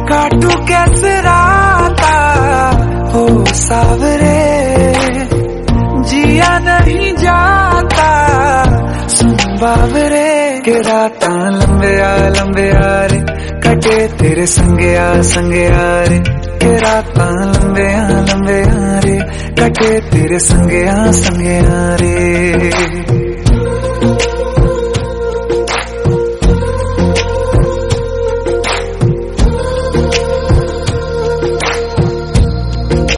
काटू कैसे राता हो सावरे, जिया नहीं जाता सुन बावरे। के राता लंबे आ रे, कटे तेरे संगे आ रे। के राता लंबे आ रे, कटे तेरे संगे आ रे।